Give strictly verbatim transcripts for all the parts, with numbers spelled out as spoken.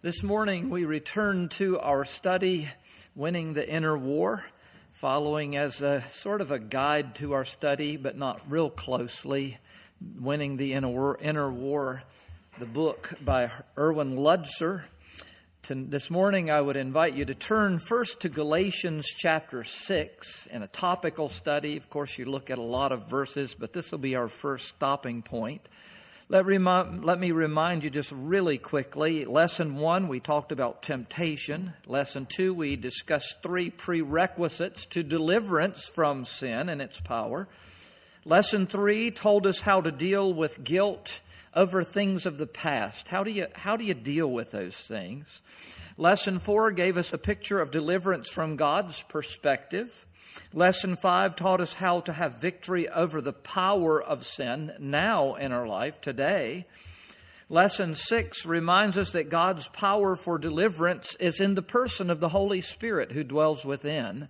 This morning we return to our study, Winning the Inner War, following as a sort of a guide to our study, but not real closely, Winning the Inner, Inner War, the book by Erwin Lutzer. To, this morning I would invite you to turn first to Galatians chapter six in a topical study. Of course, you look at a lot of verses, but this will be our first stopping point. Let, remi- let me remind you just really quickly. Lesson one, we talked about temptation. Lesson two, we discussed three prerequisites to deliverance from sin and its power. Lesson three told us how to deal with guilt over things of the past. How do you, how do you deal with those things? Lesson four gave us a picture of deliverance from God's perspective. Lesson five taught us how to have victory over the power of sin now in our life, today. Lesson six reminds us that God's power for deliverance is in the person of the Holy Spirit who dwells within.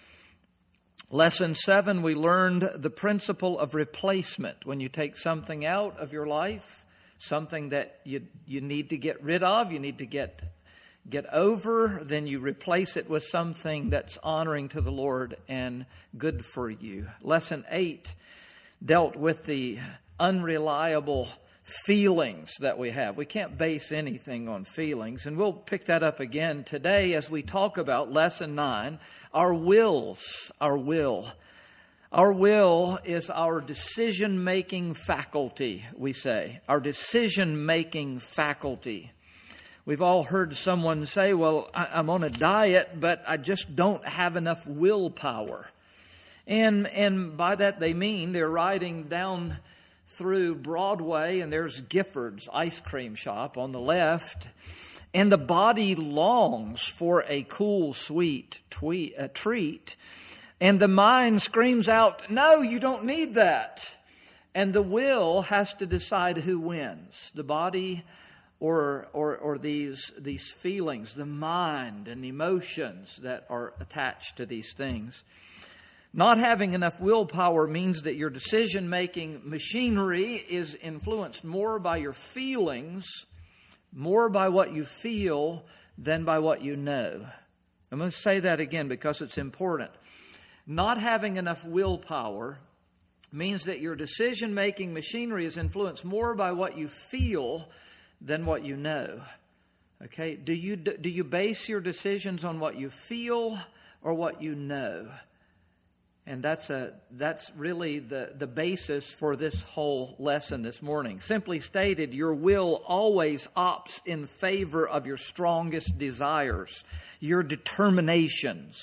Lesson seven, we learned the principle of replacement. When you take something out of your life, something that you, you need to get rid of, you need to get Get over, then you replace it with something that's honoring to the Lord and good for you. Lesson eight dealt with the unreliable feelings that we have. We can't base anything on feelings. And we'll pick that up again today as we talk about lesson nine, our wills, our will. Our will is our decision-making faculty, we say. Our decision-making faculty. We've all heard someone say, well, I'm on a diet, but I just don't have enough willpower. And and by that they mean they're riding down through Broadway and there's Gifford's ice cream shop on the left. And the body longs for a cool, sweet tweet, a treat. And the mind screams out, no, you don't need that. And the will has to decide who wins, the body Or, or or these these feelings, the mind and emotions that are attached to these things. Not having enough willpower means that your decision-making machinery is influenced more by your feelings, more by what you feel than by what you know. I'm going to say that again because it's important. Not having enough willpower means that your decision-making machinery is influenced more by what you feel than what you know. Okay? Do you do you base your decisions on what you feel or what you know? And that's a that's really the, the basis for this whole lesson this morning. Simply stated, your will always opts in favor of your strongest desires, your determinations.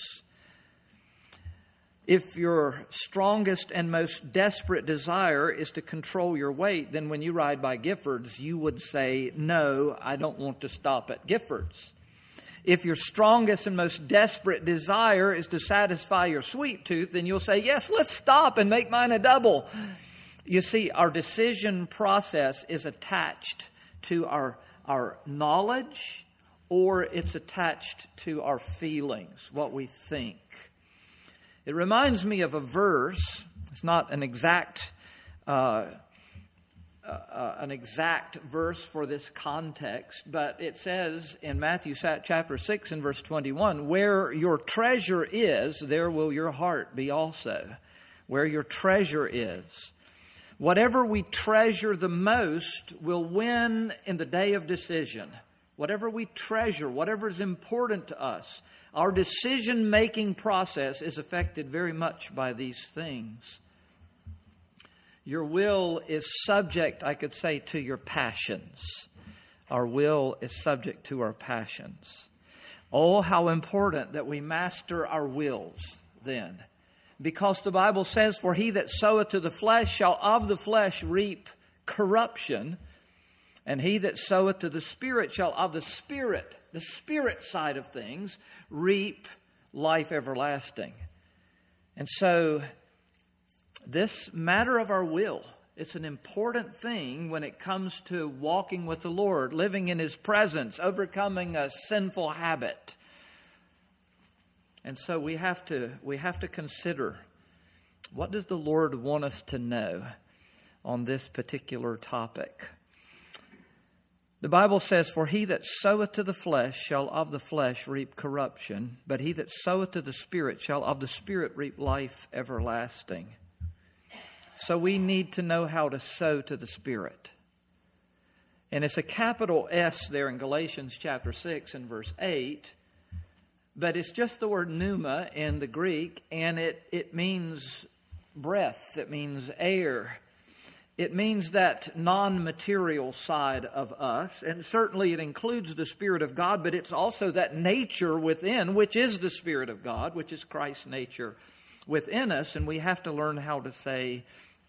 If your strongest and most desperate desire is to control your weight, then when you ride by Gifford's, you would say, no, I don't want to stop at Gifford's. If your strongest and most desperate desire is to satisfy your sweet tooth, then you'll say, yes, let's stop and make mine a double. You see, our decision process is attached to our, our knowledge, or it's attached to our feelings, what we think. It reminds me of a verse. It's not an exact uh, uh, an exact verse for this context, but it says in Matthew chapter six and verse twenty-one, where your treasure is, there will your heart be also. Where your treasure is. Whatever we treasure the most will win in the day of decision. Whatever we treasure, whatever is important to us, our decision-making process is affected very much by these things. Your will is subject, I could say, to your passions. Our will is subject to our passions. Oh, how important that we master our wills then. Because the Bible says, for he that soweth to the flesh shall of the flesh reap corruption, and he that soweth to the Spirit shall of the Spirit, the Spirit side of things, reap life everlasting. And so, this matter of our will, it's an important thing when it comes to walking with the Lord, living in His presence, overcoming a sinful habit. And so we have to we have to consider, what does the Lord want us to know on this particular topic? The Bible says, "For he that soweth to the flesh shall of the flesh reap corruption, but he that soweth to the Spirit shall of the Spirit reap life everlasting." So we need to know how to sow to the Spirit. And it's a capital S there in Galatians chapter six and verse eight. But it's just the word pneuma in the Greek, and it, it means breath. It means air. It means that non-material side of us, and certainly it includes the Spirit of God, but it's also that nature within, which is the Spirit of God, which is Christ's nature within us, and we have to learn how to say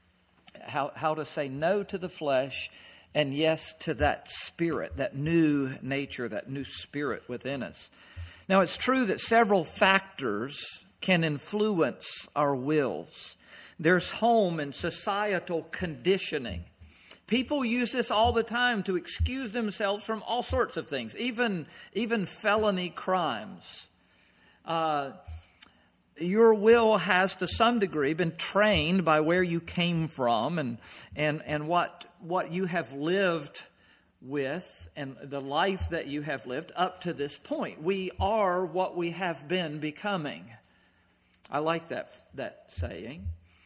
how, how to say no to the flesh and yes to that Spirit, that new nature, that new Spirit within us. Now, it's true that several factors can influence our wills. There's home and societal conditioning. People use this all the time to excuse themselves from all sorts of things, even, even felony crimes. Uh, your will has to some degree been trained by where you came from and, and, and what, what you have lived with and the life that you have lived up to this point. We are what we have been becoming. I like that, that saying.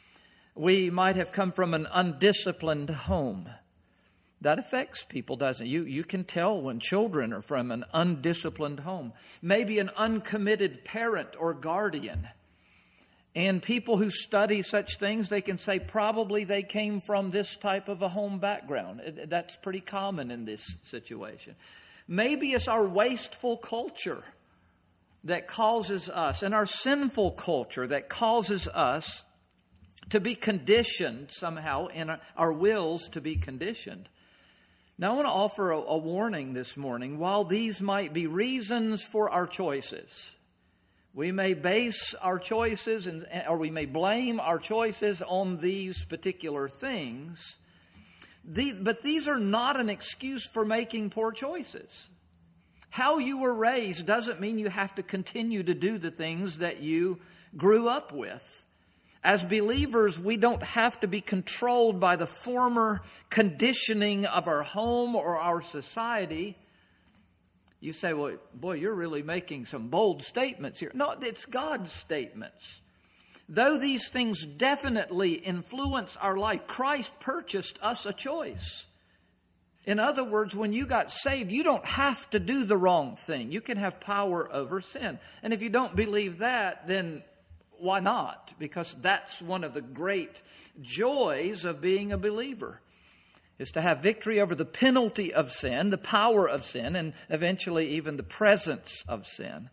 We might have come from an undisciplined home. That affects people, doesn't it? You, you can tell when children are from an undisciplined home. Maybe an uncommitted parent or guardian. And people who study such things, they can say probably they came from this type of a home background. That's pretty common in this situation. Maybe it's our wasteful culture that causes us, and our sinful culture that causes us to be conditioned somehow, in our wills to be conditioned. Now, I want to offer a, a warning this morning. While these might be reasons for our choices, we may base our choices, and, or we may blame our choices on these particular things, the, but these are not an excuse for making poor choices. How you were raised doesn't mean you have to continue to do the things that you grew up with. As believers, we don't have to be controlled by the former conditioning of our home or our society. You say, well, boy, you're really making some bold statements here. No, it's God's statements. Though these things definitely influence our life, Christ purchased us a choice. In other words, when you got saved, you don't have to do the wrong thing. You can have power over sin. And if you don't believe that, then why not? Because that's one of the great joys of being a believer, is to have victory over the penalty of sin, the power of sin, and eventually even the presence of sin.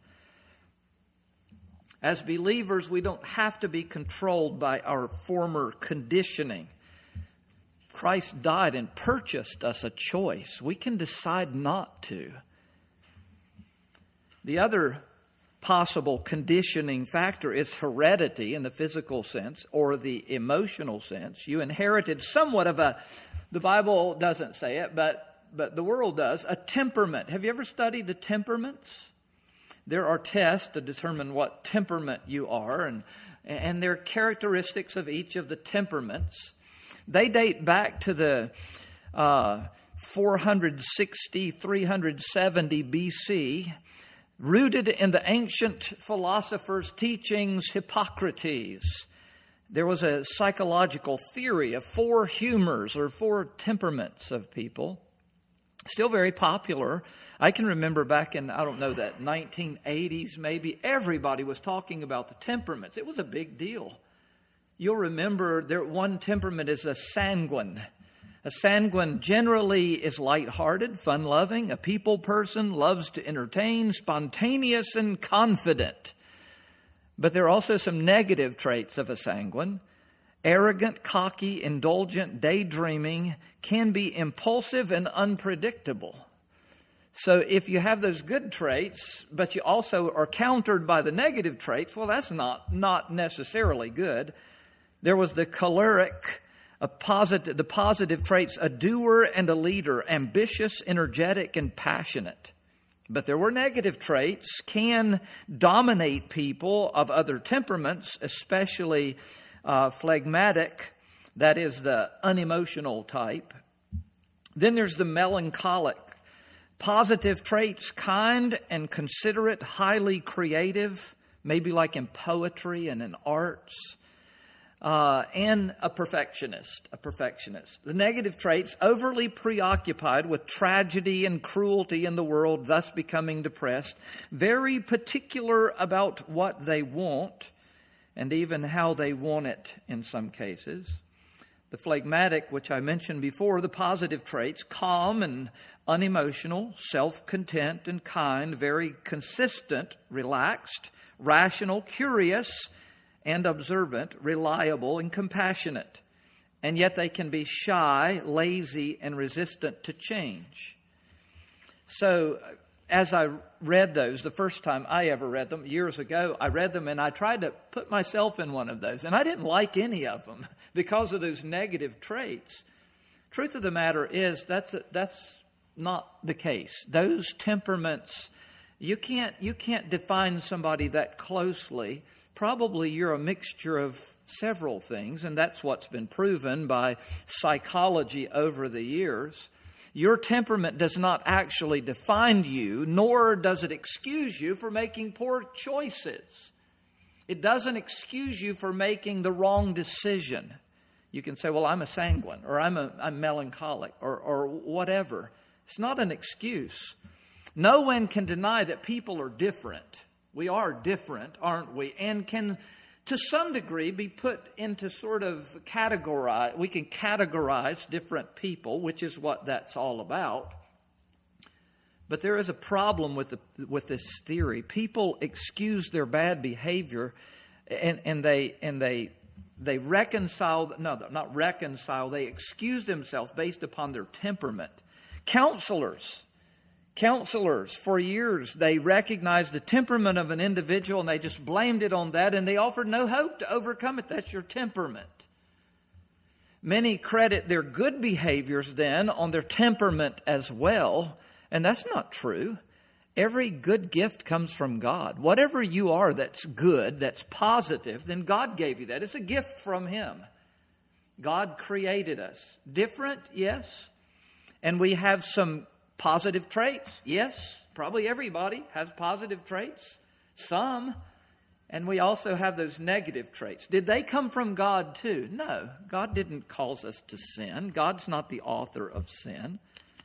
As believers, we don't have to be controlled by our former conditioning. Christ died and purchased us a choice. We can decide not to. The other possible conditioning factor is heredity in the physical sense or the emotional sense. You inherited somewhat of a, the Bible doesn't say it, but, but the world does, a temperament. Have you ever studied the temperaments? There are tests to determine what temperament you are, and, and there are characteristics of each of the temperaments. They date back to the uh, four sixty, three seventy B C, rooted in the ancient philosopher's teachings, Hippocrates. There was a psychological theory of four humors or four temperaments of people. Still very popular. I can remember back in, I don't know, that nineteen eighties maybe, everybody was talking about the temperaments. It was a big deal. You'll remember there one temperament is a sanguine. A sanguine generally is lighthearted, fun-loving, a people person, loves to entertain, spontaneous and confident. But there are also some negative traits of a sanguine. Arrogant, cocky, indulgent, daydreaming, can be impulsive and unpredictable. So if you have those good traits, but you also are countered by the negative traits, well, that's not, not necessarily good. There was the choleric, a positive, the positive traits, a doer and a leader, ambitious, energetic, and passionate. But there were negative traits, can dominate people of other temperaments, especially uh, phlegmatic, that is the unemotional type. Then there's the melancholic Positive traits: kind and considerate, highly creative, maybe like in poetry and in arts, uh, and a perfectionist, a perfectionist. The negative traits: overly preoccupied with tragedy and cruelty in the world, thus becoming depressed, very particular about what they want, and even how they want it in some cases. The phlegmatic, which I mentioned before, the positive traits: calm and unemotional, self-content and kind, very consistent, relaxed, rational, curious, and observant, reliable and compassionate. And yet they can be shy, lazy, and resistant to change. So, as I read those, the first time I ever read them, years ago, I read them and I tried to put myself in one of those. And I didn't like any of them because of those negative traits. Truth of the matter is, that's a, that's not the case. Those temperaments, you can't you can't define somebody that closely. Probably you're a mixture of several things, and that's what's been proven by psychology over the years. Your temperament does not actually define you, nor does it excuse you for making poor choices. It doesn't excuse you for making the wrong decision. You can say, well, I'm a sanguine, or I'm a I'm melancholic, or or whatever. It's not an excuse. No one can deny that people are different. We are different, aren't we? And can, to some degree, be put into sort of categorize. We can categorize different people, which is what that's all about. But there is a problem with the, with this theory. People excuse their bad behavior, and, and they and they they reconcile. No, not reconcile. They excuse themselves based upon their temperament. Counselors. Counselors, for years, they recognized the temperament of an individual and they just blamed it on that, and they offered no hope to overcome it. That's your temperament. Many credit their good behaviors then on their temperament as well, and that's not true. Every good gift comes from God. Whatever you are that's good, that's positive, then God gave you that. It's a gift from Him. God created us. Different, yes. And we have some positive traits. Yes, probably everybody has positive traits. Some. And we also have those negative traits. Did they come from God too? No. God didn't cause us to sin. God's not the author of sin.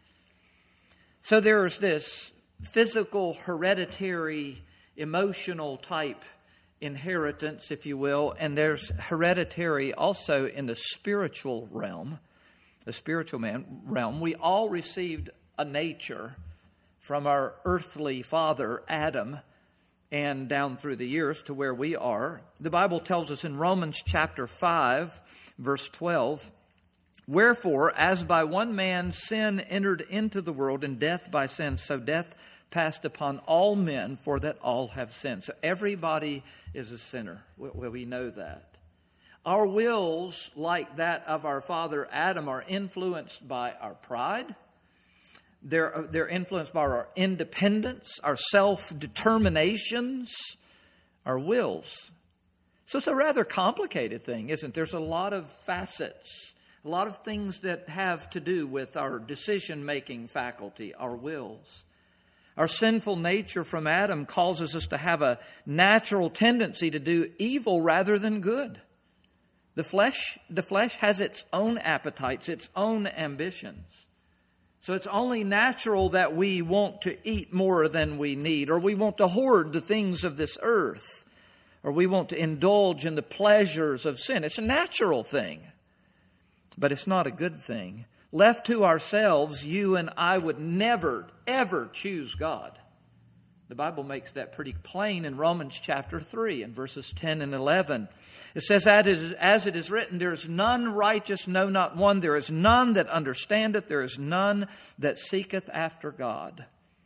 So there's this physical, hereditary, emotional type inheritance, if you will. And there's hereditary also in the spiritual realm. The spiritual man realm. We all received a nature from our earthly father, Adam, and down through the years to where we are. The Bible tells us in Romans chapter five, verse twelve, wherefore, as by one man sin entered into the world, and death by sin, so death passed upon all men, for that all have sinned. So everybody is a sinner. Well, we know that. Our wills, like that of our father Adam, are influenced by our pride. They're, they're influenced by our independence, our self-determinations, our wills. So it's a rather complicated thing, isn't it? There's a lot of facets, a lot of things that have to do with our decision-making faculty, our wills. Our sinful nature from Adam causes us to have a natural tendency to do evil rather than good. The flesh, the flesh has its own appetites, its own ambitions. So it's only natural that we want to eat more than we need, or we want to hoard the things of this earth, or we want to indulge in the pleasures of sin. It's a natural thing, but it's not a good thing. Left to ourselves, you and I would never, ever choose God. The Bible makes that pretty plain in Romans chapter three and verses ten and eleven. It says, as it is written, there is none righteous, no, not one. There is none that understandeth. There is none that seeketh after God.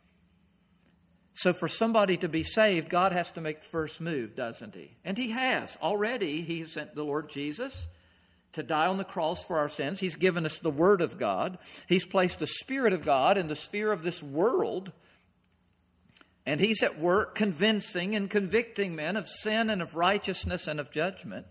So for somebody to be saved, God has to make the first move, doesn't He? And He has. Already, He sent the Lord Jesus to die on the cross for our sins. He's given us the Word of God. He's placed the Spirit of God in the sphere of this world. And He's at work convincing and convicting men of sin and of righteousness and of judgment.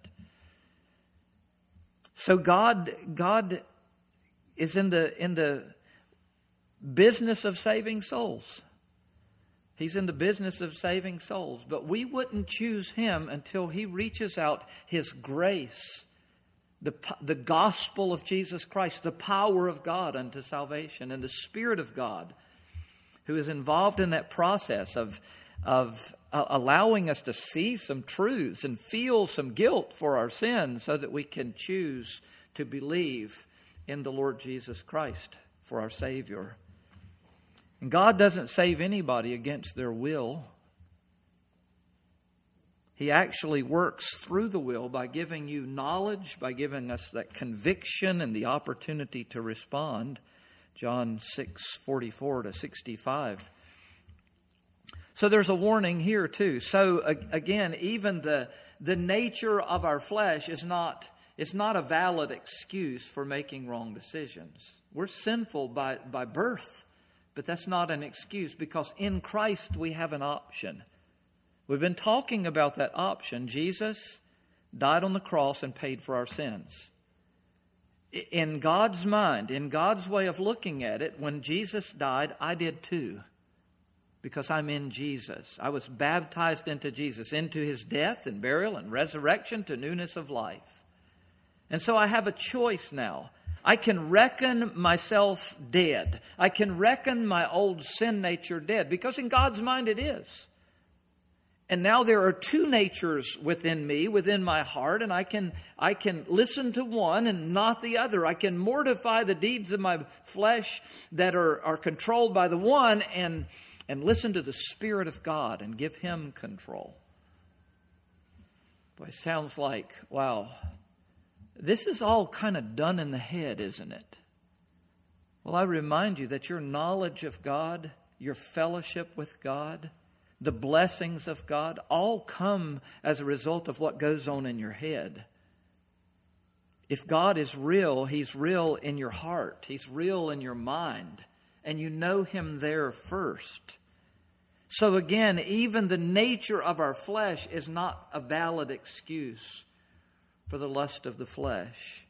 So God, God is in the in the business of saving souls. He's in the business of saving souls. But we wouldn't choose Him until He reaches out His grace, the, the gospel of Jesus Christ, the power of God unto salvation, and the Spirit of God who is involved in that process of, of uh, allowing us to see some truths and feel some guilt for our sins so that we can choose to believe in the Lord Jesus Christ for our Savior. And God doesn't save anybody against their will. He actually works through the will by giving you knowledge, by giving us that conviction and the opportunity to respond. John six forty-four to sixty-five. So there's a warning here too. So again, even the the nature of our flesh is not it's not a valid excuse for making wrong decisions. We're sinful by, by birth. But that's not an excuse, because in Christ we have an option. We've been talking about that option. Jesus died on the cross and paid for our sins. In God's mind, in God's way of looking at it, when Jesus died, I did too. Because I'm in Jesus. I was baptized into Jesus, into His death and burial and resurrection to newness of life. And so I have a choice now. I can reckon myself dead. I can reckon my old sin nature dead, because in God's mind it is. And now there are two natures within me, within my heart, and I can I can listen to one and not the other. I can mortify the deeds of my flesh that are, are controlled by the one and, and listen to the Spirit of God and give Him control. Boy, sounds like, wow, this is all kind of done in the head, isn't it? Well, I remind you that your knowledge of God, your fellowship with God, the blessings of God, all come as a result of what goes on in your head. If God is real, He's real in your heart. He's real in your mind. And you know Him there first. So again, even the nature of our flesh is not a valid excuse for the lust of the flesh.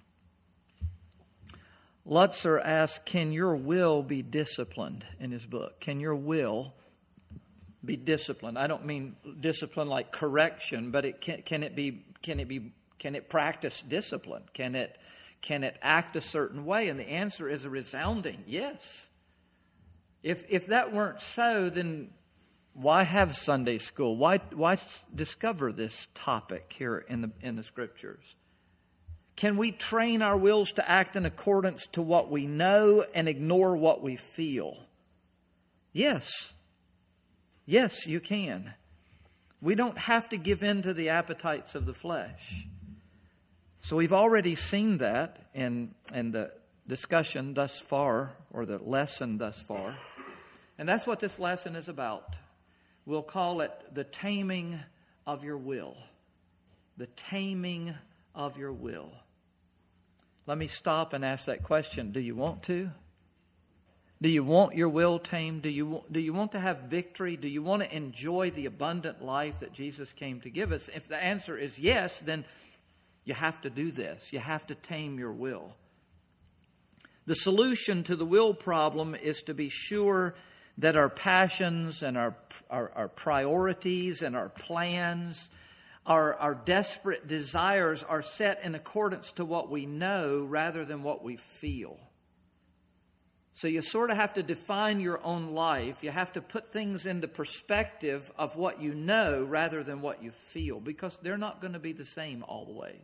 Lutzer asked, can your will be disciplined, in his book? Can your will be disciplined? I don't mean discipline like correction, but it can, can it be can it be can it practice discipline? Can it can it act a certain way? And the answer is a resounding yes. If if that weren't so, then why have Sunday school? Why why discover this topic here in the in the Scriptures? Can we train our wills to act in accordance to what we know and ignore what we feel? Yes. Yes, you can. We don't have to give in to the appetites of the flesh. So we've already seen that in, in the discussion thus far, or the lesson thus far. And that's what this lesson is about. We'll call it the taming of your will. The taming of your will. Let me stop and ask that question. Do you want to? Do you want your will tamed? Do you, do you want to have victory? Do you want to enjoy the abundant life that Jesus came to give us? If the answer is yes, then you have to do this. You have to tame your will. The solution to the will problem is to be sure that our passions and our, our, our priorities and our plans, our, our desperate desires are set in accordance to what we know rather than what we feel. So you sort of have to define your own life. You have to put things into perspective of what you know rather than what you feel, because they're not going to be the same always.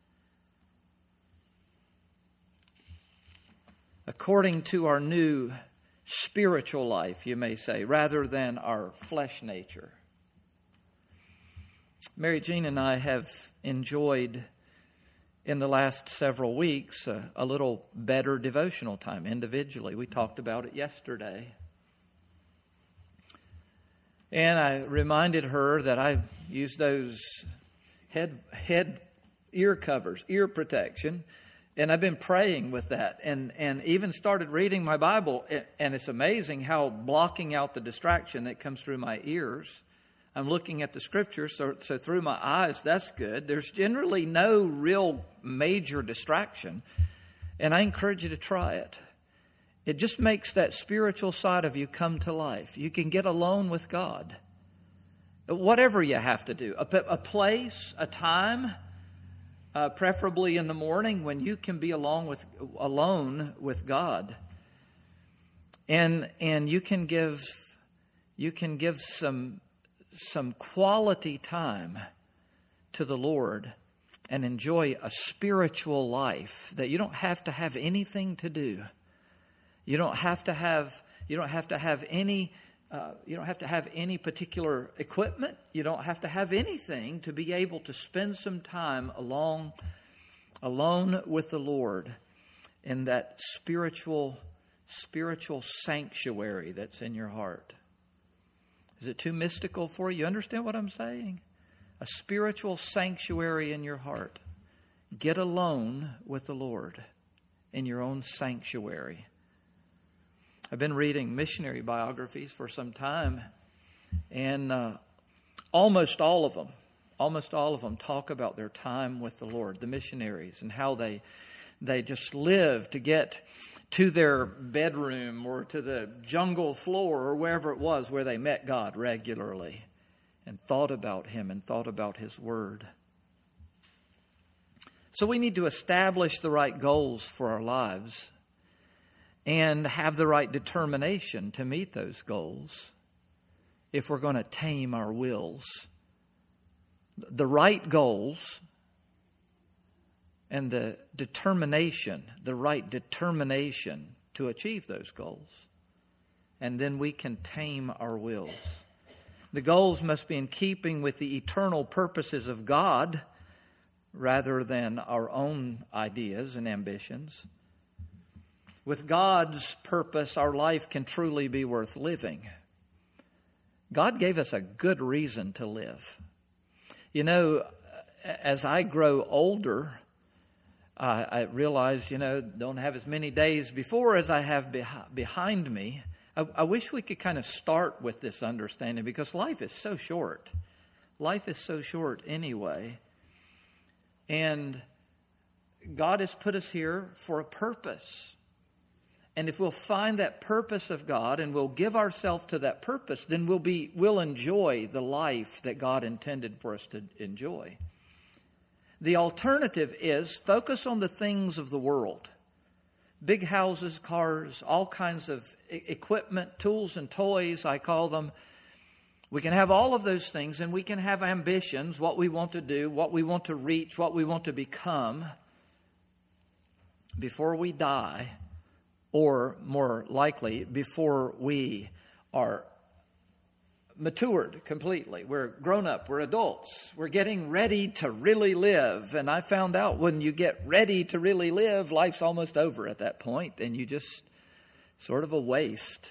According to our new spiritual life, you may say, rather than our flesh nature. Mary Jean and I have enjoyed in the last several weeks uh, a little better devotional time individually. We talked about it yesterday. And I reminded her that I use those head head ear covers, ear protection, and I've been praying with that, and, and even started reading my Bible, and it's amazing how blocking out the distraction that comes through my ears. I'm looking at the Scriptures, so, so through my eyes, that's good. There's generally no real major distraction, and I encourage you to try it. It just makes that spiritual side of you come to life. You can get alone with God. Whatever you have to do. A, a place, a time, uh, preferably in the morning when you can be alone with, alone with God. And and you can give you can give some some quality time to the Lord and enjoy a spiritual life that you don't have to have anything to do. You don't have to have you don't have to have any uh, you don't have to have any particular equipment. You don't have to have anything to be able to spend some time along alone with the Lord in that spiritual spiritual sanctuary that's in your heart. Is it too mystical for you? You understand what I'm saying? A spiritual sanctuary in your heart. Get alone with the Lord in your own sanctuary. I've been reading missionary biographies for some time, and uh, almost all of them, almost all of them talk about their time with the Lord, the missionaries, and how they they just lived to get to their bedroom or to the jungle floor or wherever it was where they met God regularly and thought about Him and thought about His Word. So we need to establish the right goals for our lives and have the right determination to meet those goals if we're going to tame our wills. The right goals and the determination, the right determination to achieve those goals. And then we can tame our wills. The goals must be in keeping with the eternal purposes of God rather than our own ideas and ambitions. With God's purpose, our life can truly be worth living. God gave us a good reason to live. You know, as I grow older, Uh, I realize, you know, don't have as many days before as I have beh- behind me. I, I wish we could kind of start with this understanding because life is so short. Life is so short anyway. And God has put us here for a purpose. And if we'll find that purpose of God and we'll give ourselves to that purpose, then we'll be we'll enjoy the life that God intended for us to enjoy. The alternative is focus on the things of the world. Big houses, cars, all kinds of equipment, tools and toys, I call them. We can have all of those things, and we can have ambitions, what we want to do, what we want to reach, what we want to become before we die, or more likely, before we are matured completely. We're grown up. We're adults. We're getting ready to really live. And I found out when you get ready to really live, life's almost over at that point, and you just sort of a waste.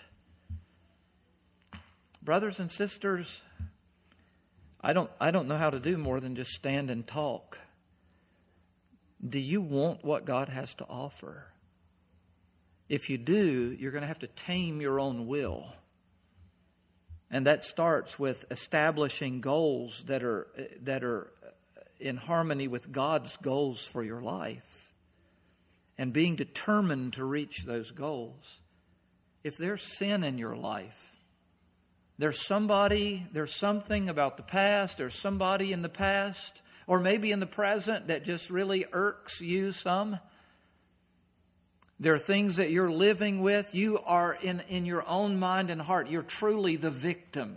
Brothers and sisters, I don't I don't know how to do more than just stand and talk. Do you want what God has to offer? If you do, you're going to have to tame your own will. And that starts with establishing goals that are that are in harmony with God's goals for your life. And being determined to reach those goals. If there's sin in your life, there's somebody, there's something about the past, there's somebody in the past, or maybe in the present that just really irks you some. There are things that you're living with. You are in, in your own mind and heart. You're truly the victim.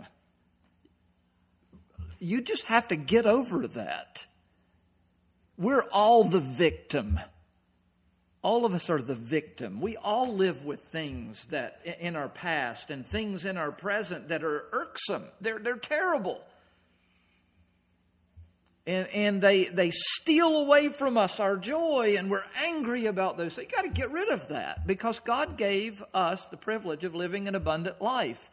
You just have to get over that. We're all the victim. All of us are the victim. We all live with things that in our past and things in our present that are irksome. They're, they're terrible. And, and they they steal away from us our joy, and we're angry about those things. You've got to get rid of that because God gave us the privilege of living an abundant life.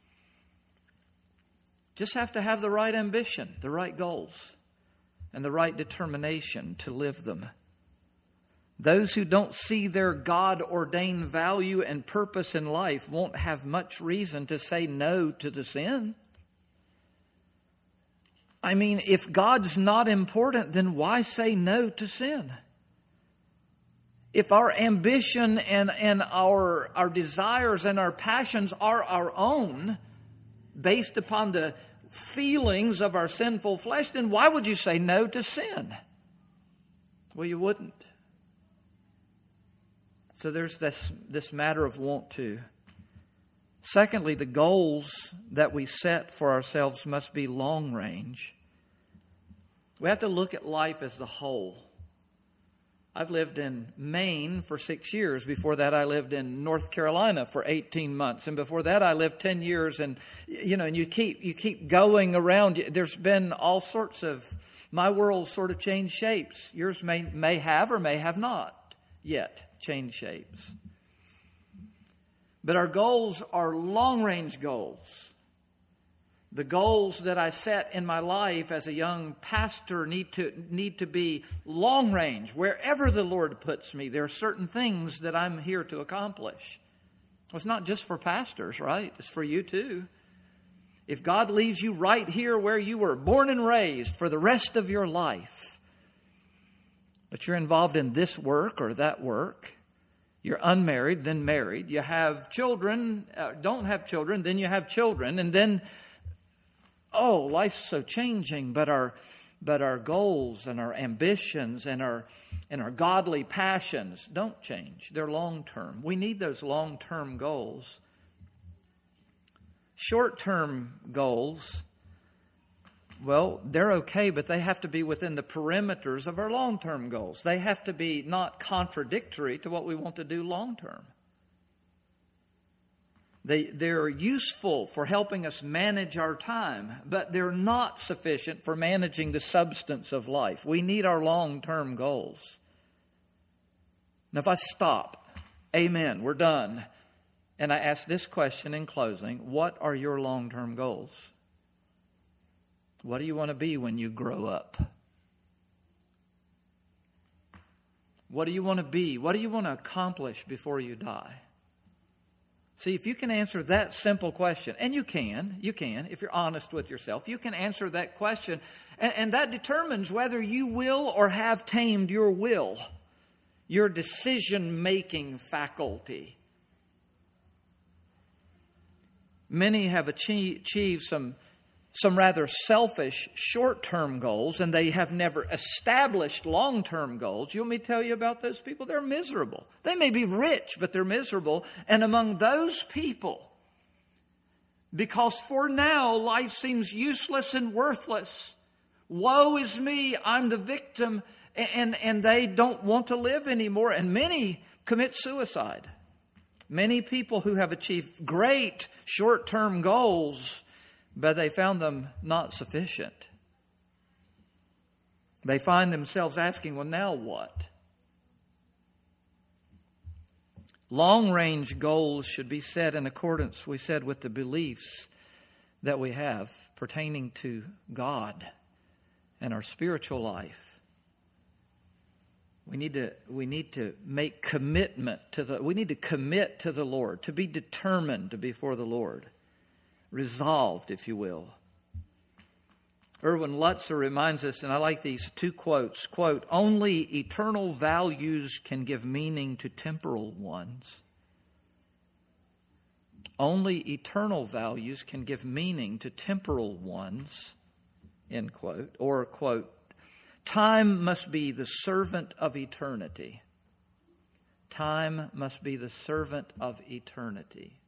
Just have to have the right ambition, the right goals, and the right determination to live them. Those who don't see their God-ordained value and purpose in life won't have much reason to say no to the sin. I mean, if God's not important, then why say no to sin? if our ambition and, and our, our desires and our passions are our own, based upon the feelings of our sinful flesh, then why would you say no to sin? Well, you wouldn't. So there's this, this matter of want to. Secondly, the goals that we set for ourselves must be long range. We have to look at life as the whole. I've lived in Maine for six years. Before that, I lived in North Carolina for eighteen months. And before that, I lived ten years. And, you know, and you keep, you keep going around. There's been all sorts of, my world sort of changed shapes. Yours may, may have or may have not yet changed shapes. But our goals are long-range goals. The goals that I set in my life as a young pastor need to need to be long range. Wherever the Lord puts me, there are certain things that I'm here to accomplish. Well, it's not just for pastors, right? It's for you too. If God leaves you right here where you were born and raised for the rest of your life, but you're involved in this work or that work, you're unmarried, then married, you have children, uh, don't have children, then you have children, and then oh, life's so changing, but our but our goals and our ambitions and our and our godly passions don't change. They're long-term. We need those long-term goals. Short-term goals, well, they're okay, but they have to be within the perimeters of our long-term goals. They have to be not contradictory to what we want to do long-term. They, they're useful for helping us manage our time, but they're not sufficient for managing the substance of life. We need our long-term goals. Now, if I stop, amen, we're done, and I ask this question in closing, what are your long-term goals? What do you want to be when you grow up? What do you want to be? What do you want to accomplish before you die? See, if you can answer that simple question, and you can, you can, if you're honest with yourself, you can answer that question, and, and that determines whether you will or have tamed your will, your decision-making faculty. Many have achieved, achieved some, some rather selfish short-term goals, and they have never established long-term goals. You want me to tell you about those people? They're miserable. They may be rich, but they're miserable. And among those people, because for now life seems useless and worthless, woe is me, I'm the victim, and, and they don't want to live anymore. And many commit suicide. Many people who have achieved great short-term goals, but they found them not sufficient. They find themselves asking, well, now what? Long-range goals should be set in accordance, we said, with the beliefs that we have pertaining to God and our spiritual life. We need to we need to make commitment to the we need to commit to the Lord, to be determined before the Lord. Resolved, if you will. Erwin Lutzer reminds us, and I like these two quotes, quote, only eternal values can give meaning to temporal ones. Only eternal values can give meaning to temporal ones, end quote. Or, quote, time must be the servant of eternity. Time must be the servant of eternity.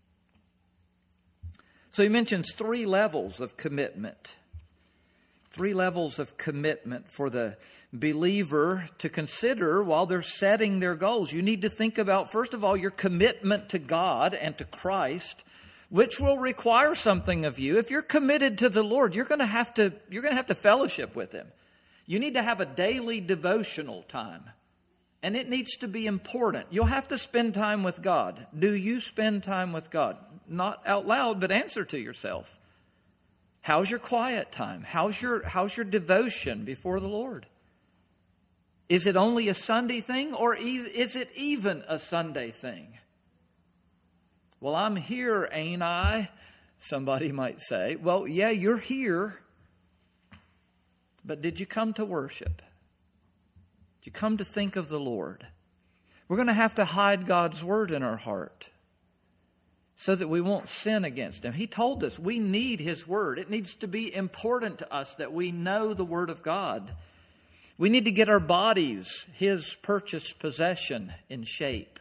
So he mentions three levels of commitment. Three levels of commitment for the believer to consider while they're setting their goals. You need to think about, first of all, your commitment to God and to Christ, which will require something of you. If you're committed to the Lord, you're going to have to, you're going to have to fellowship with Him. You need to have a daily devotional time. And it needs to be important. You'll have to spend time with God. Do you spend time with God? Not out loud, but answer to yourself. How's your quiet time? How's your, how's your devotion before the Lord? Is it only a Sunday thing, or is it even a Sunday thing? Well, I'm here, ain't I? Somebody might say. Well, yeah, you're here. But did you come to worship? Did you come to think of the Lord? We're going to have to hide God's Word in our heart so that we won't sin against Him. He told us we need His Word. It needs to be important to us that we know the Word of God. We need to get our bodies, His purchased possession, in shape.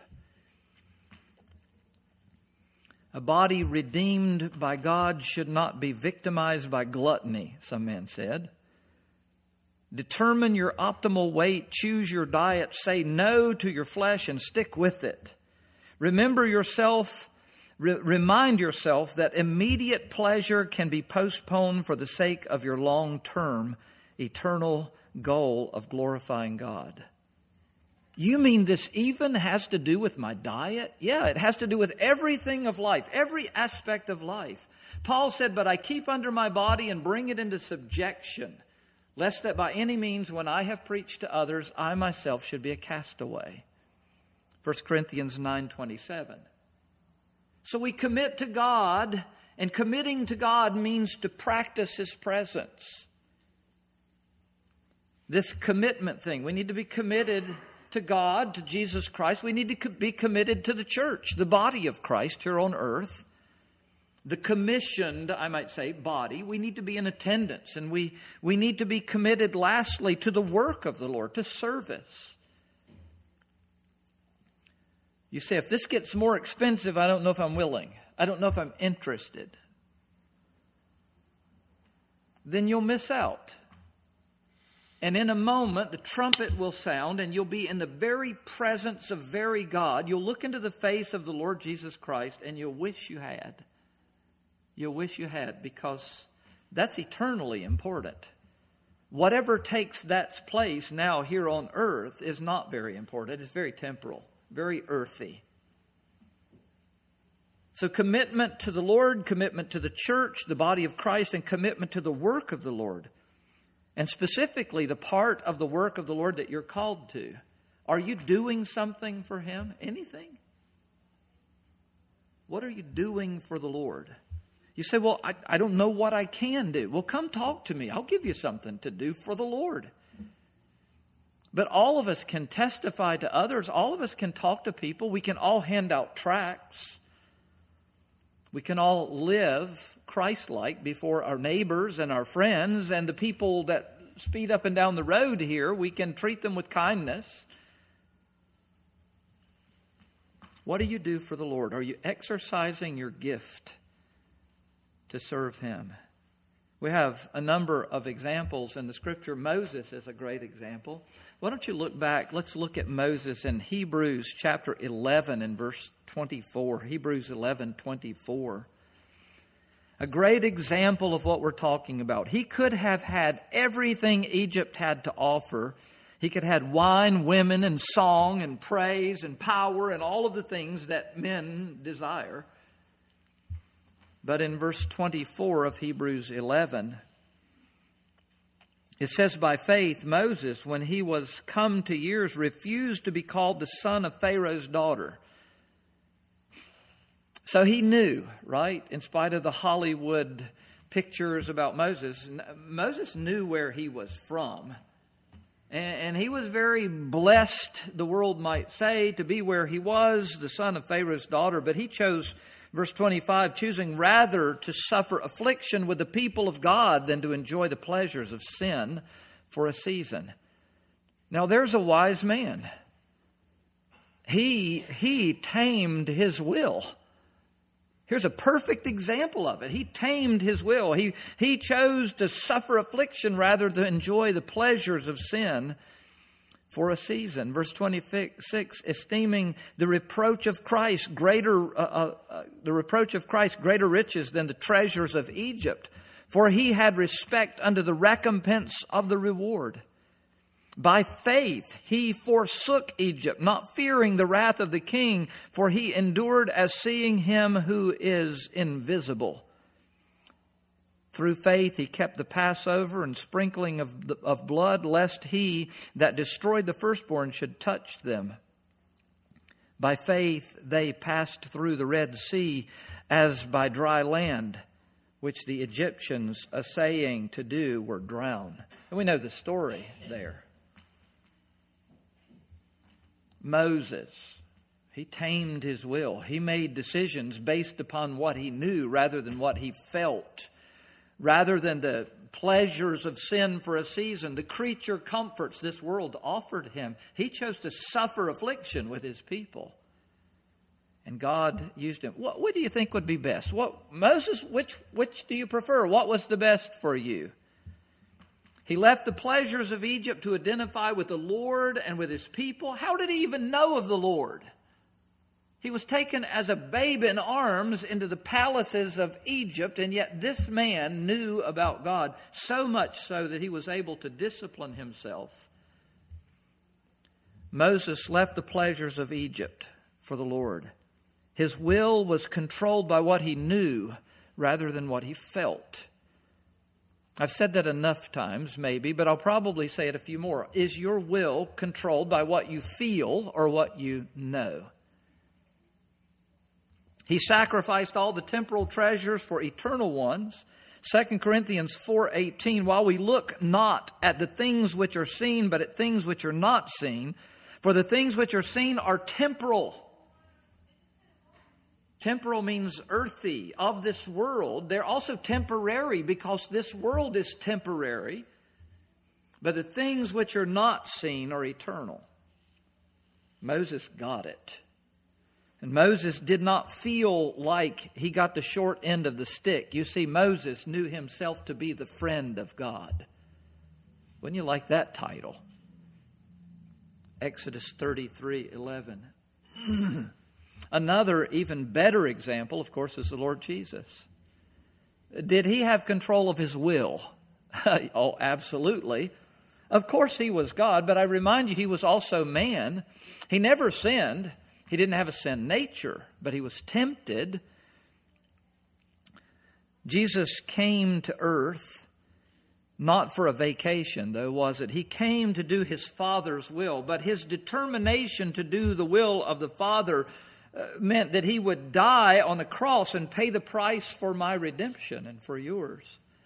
A body redeemed by God should not be victimized by gluttony, some men said. Determine your optimal weight, choose your diet, say no to your flesh and stick with it. Remember yourself, re- remind yourself that immediate pleasure can be postponed for the sake of your long-term, eternal goal of glorifying God. You mean this even has to do with my diet? Yeah, it has to do with everything of life, every aspect of life. Paul said, but I keep under my body and bring it into subjection, lest that by any means when I have preached to others, I myself should be a castaway. First Corinthians nine twenty-seven. So we commit to God, and committing to God means to practice His presence. This commitment thing, we need to be committed to God, to Jesus Christ. We need to be committed to the church, the body of Christ here on earth. The commissioned, I might say, body. We need to be in attendance, and we, we need to be committed, lastly, to the work of the Lord, to service. You say, if this gets more expensive, I don't know if I'm willing. I don't know if I'm interested. Then you'll miss out. And in a moment, the trumpet will sound, and you'll be in the very presence of very God. You'll look into the face of the Lord Jesus Christ, and you'll wish you had. You'll wish you had, because that's eternally important. Whatever takes that place now here on earth is not very important. It's very temporal, very earthy. So commitment to the Lord, commitment to the church, the body of Christ, and commitment to the work of the Lord. And specifically, the part of the work of the Lord that you're called to. Are you doing something for Him? Anything? What are you doing for the Lord? You say, well, I, I don't know what I can do. Well, come talk to me. I'll give you something to do for the Lord. But all of us can testify to others. All of us can talk to people. We can all hand out tracts. We can all live Christ-like before our neighbors and our friends and the people that speed up and down the road here. We can treat them with kindness. What do you do for the Lord? Are you exercising your gift to serve Him? We have a number of examples in the Scripture. Moses is a great example. Why don't you look back? Let's look at Moses in Hebrews chapter eleven and verse twenty-four. Hebrews eleven twenty-four. A great example of what we're talking about. He could have had everything Egypt had to offer. He could have had wine, women, and song, and praise, and power, and all of the things that men desire. But in verse twenty-four of Hebrews eleven, it says, by faith, Moses, when he was come to years, refused to be called the son of Pharaoh's daughter. So he knew, right? In spite of the Hollywood pictures about Moses, Moses knew where he was from. And he was very blessed, the world might say, to be where he was, the son of Pharaoh's daughter. But he chose, verse twenty-five, choosing rather to suffer affliction with the people of God than to enjoy the pleasures of sin for a season. Now there's a wise man. He, he tamed his will. Here's a perfect example of it. He tamed his will. He, he chose to suffer affliction rather than enjoy the pleasures of sin for a season. Verse twenty-six, esteeming the reproach of Christ greater, uh, uh, the reproach of Christ greater riches than the treasures of Egypt, for he had respect unto the recompense of the reward. By faith he forsook Egypt, not fearing the wrath of the king, for he endured as seeing him who is invisible. Through faith he kept the Passover and sprinkling of, the, of blood, lest he that destroyed the firstborn should touch them. By faith they passed through the Red Sea as by dry land, which the Egyptians, essaying to do, were drowned. And we know the story there. Moses, he tamed his will. He made decisions based upon what he knew rather than what he felt. Rather than the pleasures of sin for a season, the creature comforts this world offered him, he chose to suffer affliction with his people. And God used him. What, what do you think would be best? What, Moses, which, which do you prefer? What was the best for you? He left the pleasures of Egypt to identify with the Lord and with his people. How did he even know of the Lord? He was taken as a babe in arms into the palaces of Egypt, and yet this man knew about God, so much so that he was able to discipline himself. Moses left the pleasures of Egypt for the Lord. His will was controlled by what he knew rather than what he felt. I've said that enough times, maybe, but I'll probably say it a few more. Is your will controlled by what you feel or what you know? He sacrificed all the temporal treasures for eternal ones. Second Corinthians four eighteen, while we look not at the things which are seen, but at things which are not seen, for the things which are seen are temporal. Temporal means earthy, of this world. They're also temporary because this world is temporary. But the things which are not seen are eternal. Moses got it. And Moses did not feel like he got the short end of the stick. You see, Moses knew himself to be the friend of God. Wouldn't you like that title? Exodus thirty-three eleven. Another even better example, of course, is the Lord Jesus. Did he have control of his will? Oh, absolutely. Of course he was God, but I remind you, he was also man. He never sinned. He didn't have a sin nature, but he was tempted. Jesus came to earth not for a vacation, though, was it? He came to do his Father's will, but his determination to do the will of the Father meant that he would die on the cross and pay the price for my redemption and for yours.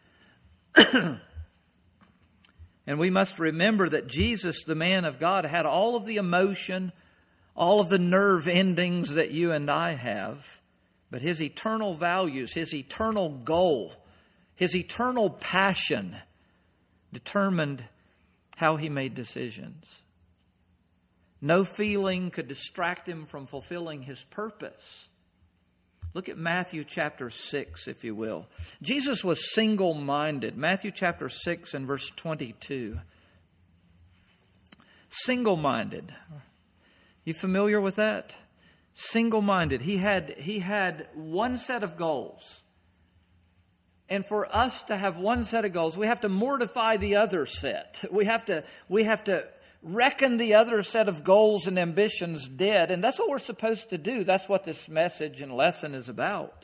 And we must remember that Jesus, the man of God, had all of the emotion, all of the nerve endings that you and I have, but his eternal values, his eternal goal, his eternal passion determined how he made decisions. No feeling could distract him from fulfilling his purpose. Look at Matthew chapter six, if you will. Jesus was single-minded. Matthew chapter six and verse twenty-two. Single-minded. You familiar with that? Single-minded. He had, he had one set of goals. And for us to have one set of goals, we have to mortify the other set. We have to, we have to reckon the other set of goals and ambitions dead. And that's what we're supposed to do. That's what this message and lesson is about.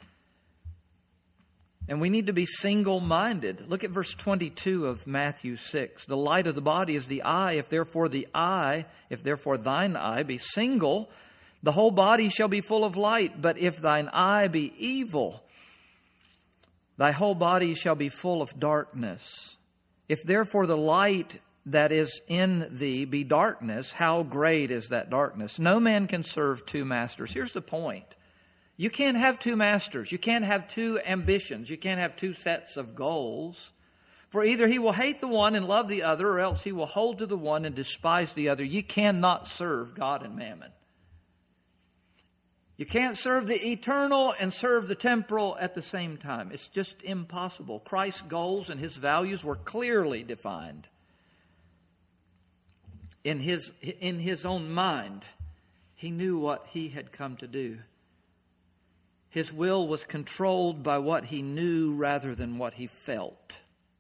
And we need to be single-minded. Look at verse twenty-two of Matthew six. The light of the body is the eye. If therefore the eye, if therefore thine eye be single, the whole body shall be full of light. But if thine eye be evil, thy whole body shall be full of darkness. If therefore the light that is in thee be darkness, how great is that darkness? No man can serve two masters. Here's the point. You can't have two masters. You can't have two ambitions. You can't have two sets of goals. For either he will hate the one and love the other, or else he will hold to the one and despise the other. You cannot serve God and mammon. You can't serve the eternal and serve the temporal at the same time. It's just impossible. Christ's goals and his values were clearly defined. In his, in his own mind, he knew what he had come to do. His will was controlled by what he knew rather than what he felt.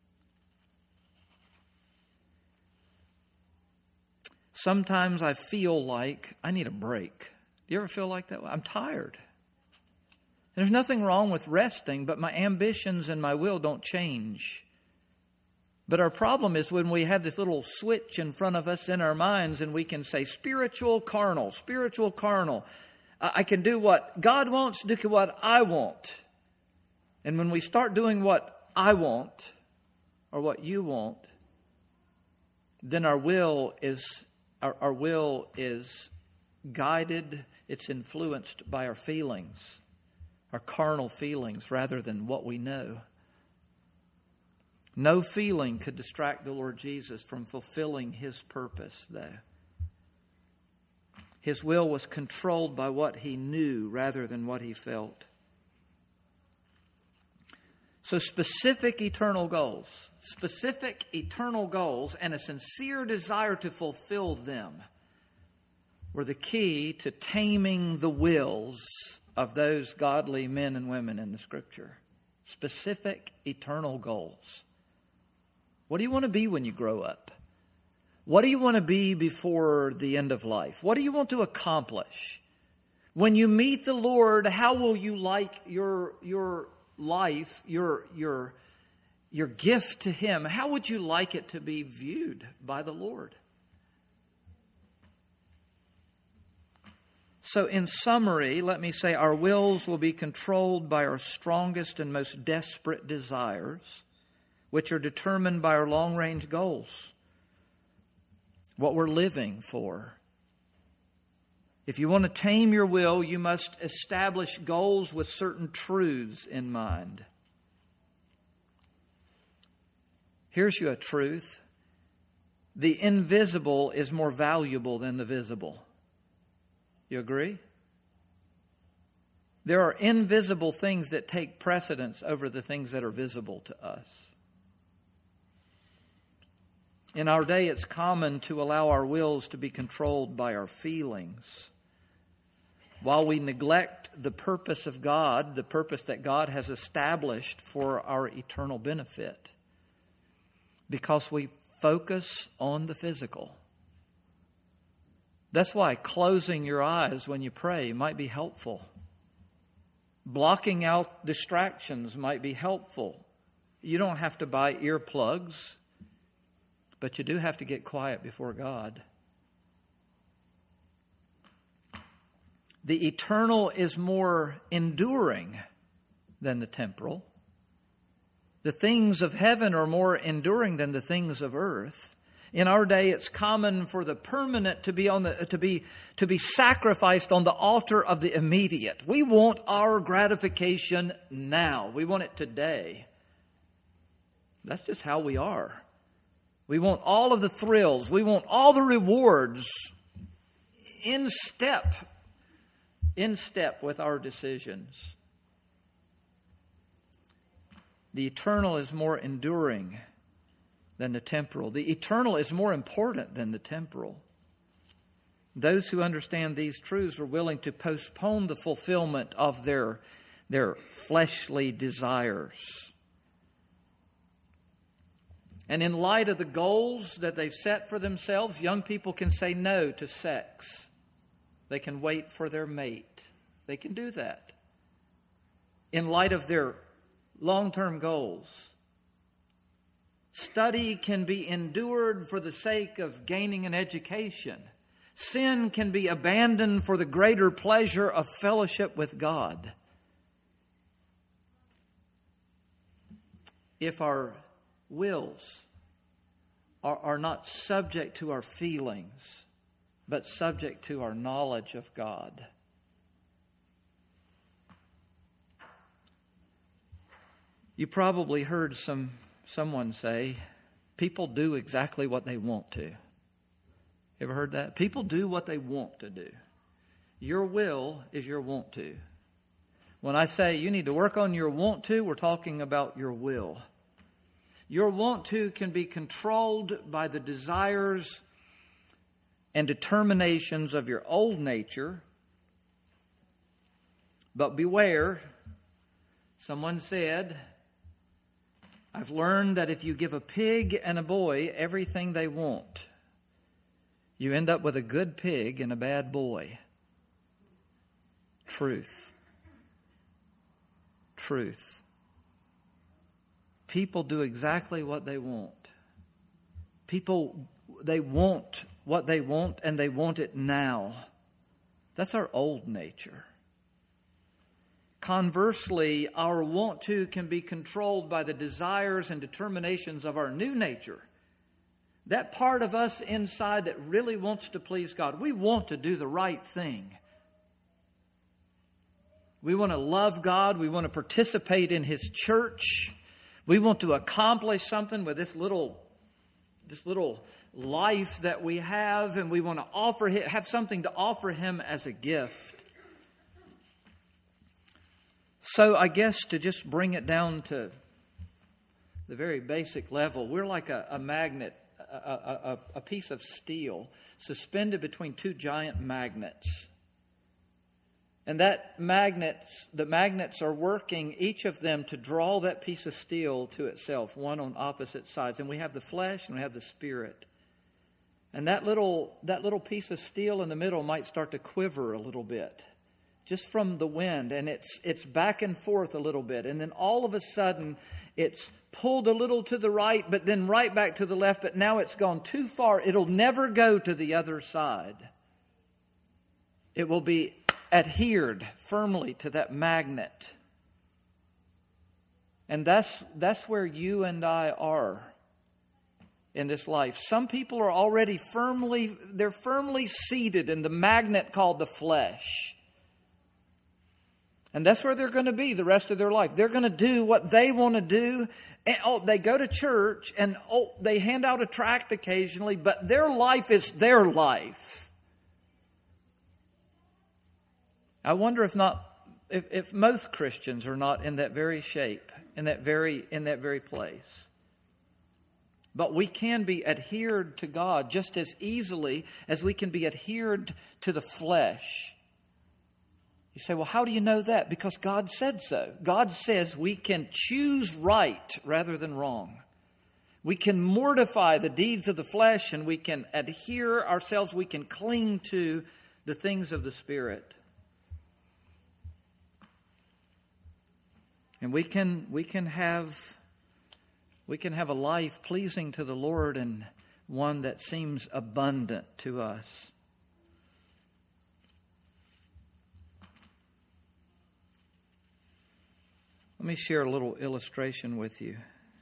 Sometimes I feel like I need a break. Do you ever feel like that? I'm tired. There's nothing wrong with resting, but my ambitions and my will don't change. But our problem is when we have this little switch in front of us in our minds and we can say spiritual, carnal, spiritual, carnal. I can do what God wants, do what I want. And when we start doing what I want or what you want, then our will is Our, our will is guided, it's influenced by our feelings, our carnal feelings, rather than what we know. No feeling could distract the Lord Jesus from fulfilling His purpose, though. His will was controlled by what He knew rather than what He felt. So specific eternal goals, specific eternal goals and a sincere desire to fulfill them were the key to taming the wills of those godly men and women in the Scripture. Specific eternal goals. What do you want to be when you grow up? What do you want to be before the end of life? What do you want to accomplish? When you meet the Lord, how will you like your your life, your your your gift to Him? How would you like it to be viewed by the Lord? So in summary, let me say our wills will be controlled by our strongest and most desperate desires, which are determined by our long-range goals, what we're living for. If you want to tame your will, you must establish goals with certain truths in mind. Here's you a truth. The invisible is more valuable than the visible. You agree? There are invisible things that take precedence over the things that are visible to us. In our day, it's common to allow our wills to be controlled by our feelings, while we neglect the purpose of God, the purpose that God has established for our eternal benefit, because we focus on the physical. That's why closing your eyes when you pray might be helpful. Blocking out distractions might be helpful. You don't have to buy earplugs, but you do have to get quiet before God. The eternal is more enduring than the temporal. The things of heaven are more enduring than the things of earth. In our day, it's common for the permanent to be on the to be to be sacrificed on the altar of the immediate. We want our gratification now. We want it today. That's just how we are. We want all of the thrills. We want all the rewards in step, in step with our decisions. The eternal is more enduring than the temporal. The eternal is more important than the temporal. Those who understand these truths are willing to postpone the fulfillment of their, their fleshly desires. And in light of the goals that they've set for themselves, young people can say no to sex. They can wait for their mate. They can do that. In light of their long-term goals, study can be endured for the sake of gaining an education. Sin can be abandoned for the greater pleasure of fellowship with God. If our wills are, are not subject to our feelings, but subject to our knowledge of God. You probably heard some someone say, people do exactly what they want to. You ever heard that? People do what they want to do. Your will is your want to. When I say you need to work on your want to, we're talking about your will. Your want to can be controlled by the desires and determinations of your old nature. But beware, someone said, I've learned that if you give a pig and a boy everything they want, you end up with a good pig and a bad boy. Truth. Truth. People do exactly what they want. People, they want what they want, and they want it now. That's our old nature. Conversely, our want to can be controlled by the desires and determinations of our new nature, That part of us inside that really wants to please God. We want to do the right thing. We want to love God. We want to participate in His church. We want to accomplish something with this little, this little life that we have, and we want to offer Him, have something to offer Him as a gift. So I guess to just bring it down to the very basic level, we're like a, a magnet, a, a, a piece of steel suspended between two giant magnets. And that magnets, the magnets are working, each of them, to draw that piece of steel to itself, one on opposite sides. And we have the flesh and we have the spirit. And that little that little piece of steel in the middle might start to quiver a little bit, just from the wind. And it's it's back and forth a little bit. And then all of a sudden, it's pulled a little to the right, but then right back to the left. But now it's gone too far. It'll never go to the other side. It will be adhered firmly to that magnet. And that's that's where you and I are in this life. Some people are already firmly, they're firmly seated in the magnet called the flesh. And that's where they're going to be the rest of their life. They're going to do what they want to do. And, oh, they go to church and oh, they hand out a tract occasionally, but their life is their life. I wonder if not, if, if most Christians are not in that very shape, in that very, in that very place. But we can be adhered to God just as easily as we can be adhered to the flesh. You say, well, how do you know that? Because God said so. God says we can choose right rather than wrong. We can mortify the deeds of the flesh and we can adhere ourselves, we can cling to the things of the Spirit. And we can we can have we can have a life pleasing to the Lord and one that seems abundant to us. Let me share a little illustration with you.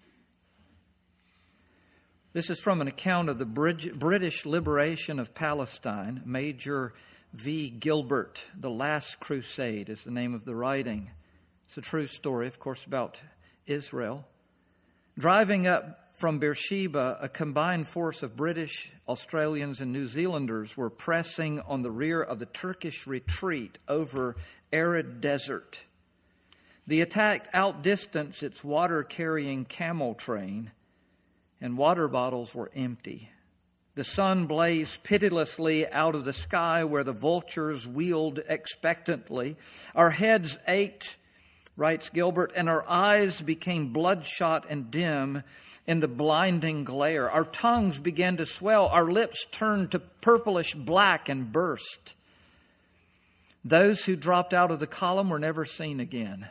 This is from an account of the British liberation of Palestine. Major V. Gilbert, The Last Crusade is the name of the writing. It's a true story, of course, about Israel. Driving up from Beersheba, a combined force of British, Australians, and New Zealanders were pressing on the rear of the Turkish retreat over arid desert. The attack outdistanced its water-carrying camel train, and water bottles were empty. The sun blazed pitilessly out of the sky where the vultures wheeled expectantly. Our heads ached, writes Gilbert, and our eyes became bloodshot and dim in the blinding glare. Our tongues began to swell. Our lips turned to purplish black and burst. Those who dropped out of the column were never seen again.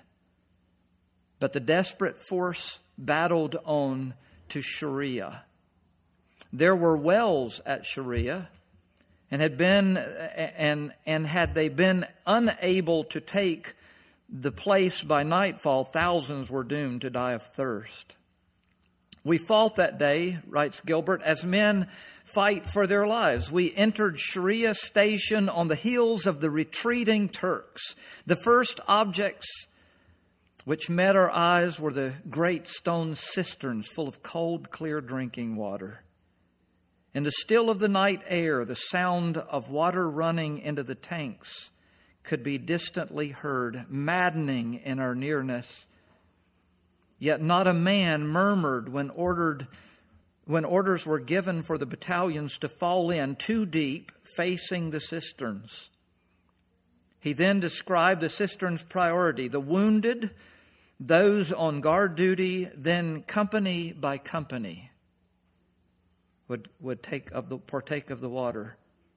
But the desperate force battled on to Sharia. There were wells at Sharia, and had been and and had they been unable to take the place by nightfall, thousands were doomed to die of thirst. We fought that day, writes Gilbert, as men fight for their lives. We entered Sharia station on the heels of the retreating Turks. The first objects which met our eyes were the great stone cisterns full of cold, clear drinking water. In the still of the night air, the sound of water running into the tanks could be distantly heard, maddening in our nearness. Yet not a man murmured when ordered when orders were given for the battalions to fall in too deep, facing the cisterns. He then described the cistern's priority: the wounded, those on guard duty, then company by company would would take of the partake of the water.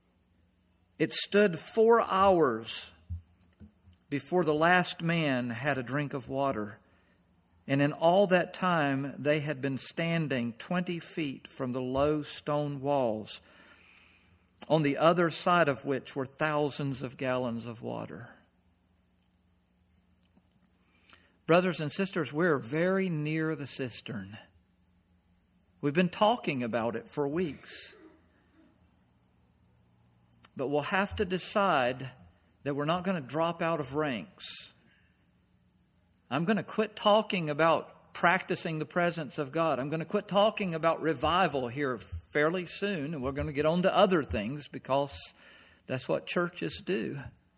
It stood four hours before the last man had a drink of water. And in all that time, they had been standing twenty feet from the low stone walls, on the other side of which were thousands of gallons of water. Brothers and sisters, we're very near the cistern. We've been talking about it for weeks. But we'll have to decide that we're not going to drop out of ranks. I'm going to quit talking about practicing the presence of God. I'm going to quit talking about revival here fairly soon, and we're going to get on to other things because that's what churches do.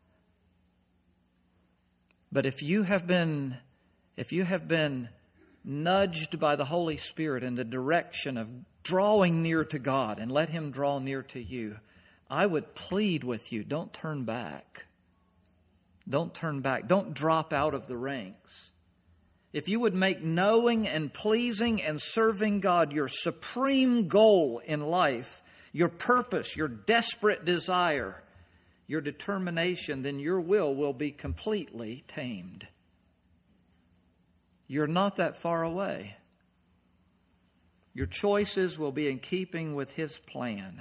But if you have been, if you have been nudged by the Holy Spirit in the direction of drawing near to God and let Him draw near to you, I would plead with you, don't turn back. Don't turn back. Don't drop out of the ranks. If you would make knowing and pleasing and serving God your supreme goal in life, your purpose, your desperate desire, your determination, then your will will be completely tamed. You're not that far away. Your choices will be in keeping with His plan.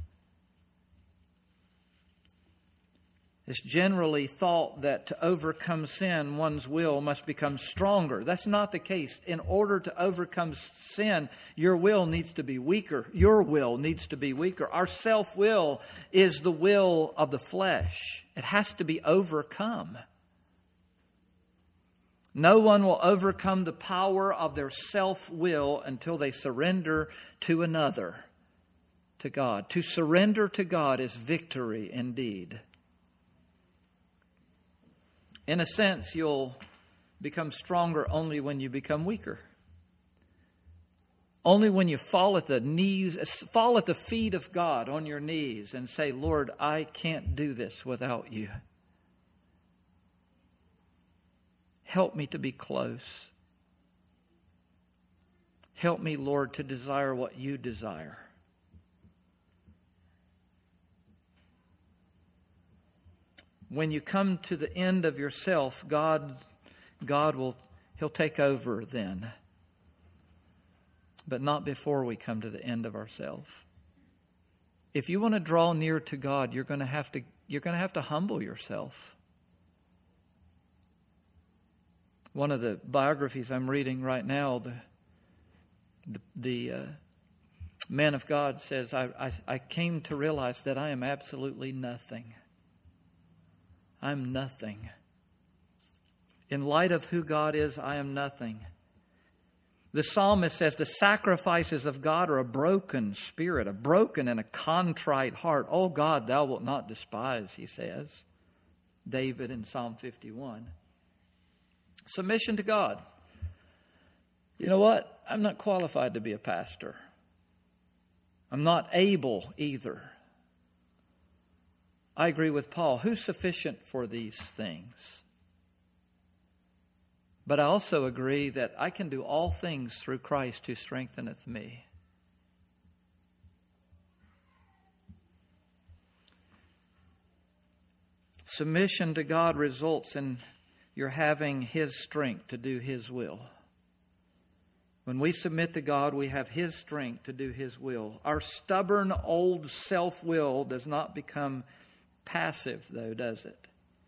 It's generally thought that to overcome sin, one's will must become stronger. That's not the case. In order to overcome sin, your will needs to be weaker. Your will needs to be weaker. Our self-will is the will of the flesh. It has to be overcome. No one will overcome the power of their self-will until they surrender to another, to God. To surrender to God is victory indeed. In a sense, you'll become stronger only when you become weaker. Only when you fall at the knees, fall at the feet of God on your knees and say, Lord, I can't do this without you. Help me to be close. Help me, Lord, to desire what you desire. When you come to the end of yourself, God, God will, He'll take over then. But not before we come to the end of ourselves. If you want to draw near to God, you're going to have to, you're going to have to humble yourself. One of the biographies I'm reading right now, the the, the uh, man of God says, I, I, I came to realize that I am absolutely nothing. I'm nothing. In light of who God is, I am nothing. The psalmist says the sacrifices of God are a broken spirit, a broken and a contrite heart. Oh God, thou wilt not despise, he says. David in Psalm fifty-one. Submission to God. You know what? I'm not qualified to be a pastor. I'm not able either. I agree with Paul. Who's sufficient for these things? But I also agree that I can do all things through Christ who strengtheneth me. Submission to God results in your having His strength to do His will. When we submit to God, we have His strength to do His will. Our stubborn old self-will does not become passive, though, does it?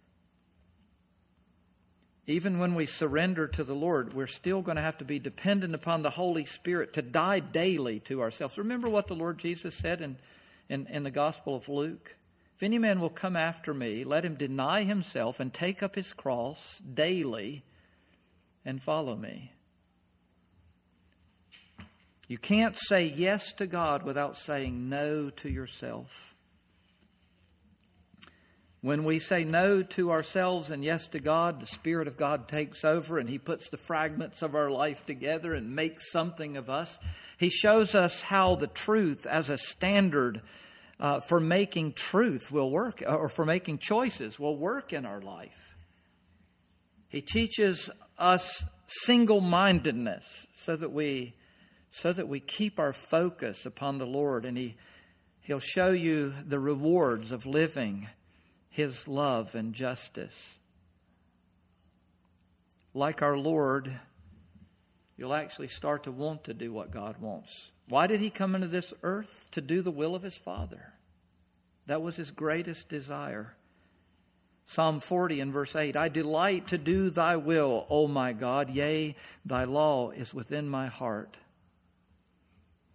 Even when we surrender to the Lord, we're still going to have to be dependent upon the Holy Spirit to die daily to ourselves. Remember what the Lord Jesus said in, in, in the Gospel of Luke? If any man will come after me, let him deny himself and take up his cross daily and follow me. You can't say yes to God without saying no to yourself. When we say no to ourselves and yes to God, the Spirit of God takes over and He puts the fragments of our life together and makes something of us. He shows us how the truth as a standard uh, for making truth will work, or for making choices will work in our life. He teaches us single-mindedness so that we so that we keep our focus upon the Lord, and He He'll show you the rewards of living His love and justice. Like our Lord, you'll actually start to want to do what God wants. Why did He come into this earth? To do the will of His Father. That was His greatest desire. Psalm forty and verse eight, I delight to do Thy will, O my God. Yea, Thy law is within my heart.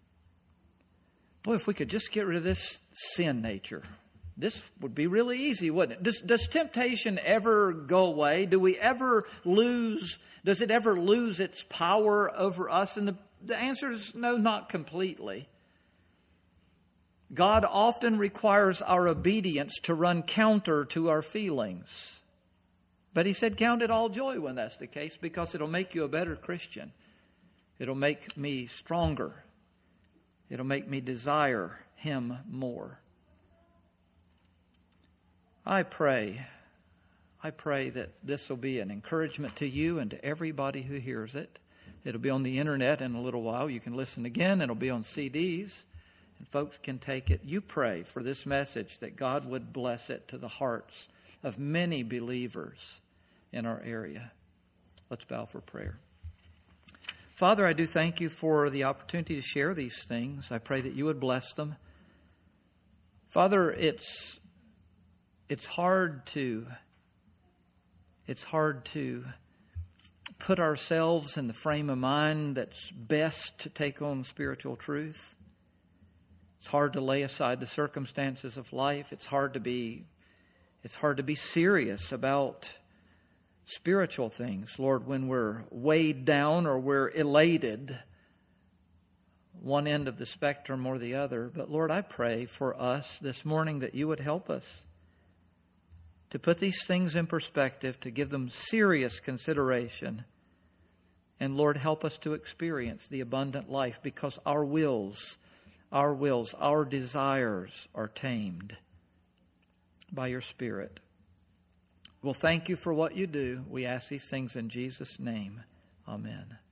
boy, if we could just get rid of this sin nature, this would be really easy, wouldn't it? Does, does temptation ever go away? Do we ever lose, does it ever lose its power over us? And the, the answer is no, not completely. God often requires our obedience to run counter to our feelings. But he said, count it all joy when that's the case, because it'll make you a better Christian. It'll make me stronger. It'll make me desire him more. I pray, I pray that this will be an encouragement to you and to everybody who hears it. It'll be on the internet in a little while. You can listen again. It'll be on C Ds, and folks can take it. You pray for this message that God would bless it to the hearts of many believers in our area. Let's bow for prayer. Father, I do thank you for the opportunity to share these things. I pray that you would bless them. Father, it's it's hard to it's hard to put ourselves in the frame of mind that's best to take on spiritual truth. It's hard to lay aside the circumstances of life. It's hard to be it's hard to be serious about spiritual things, Lord, when we're weighed down or we're elated, one end of the spectrum or the other. But Lord, I pray for us this morning that you would help us to put these things in perspective, to give them serious consideration. And Lord, help us to experience the abundant life, because our wills, our wills, our desires are tamed by your Spirit. Well, thank you for what you do. We ask these things in Jesus' name. Amen.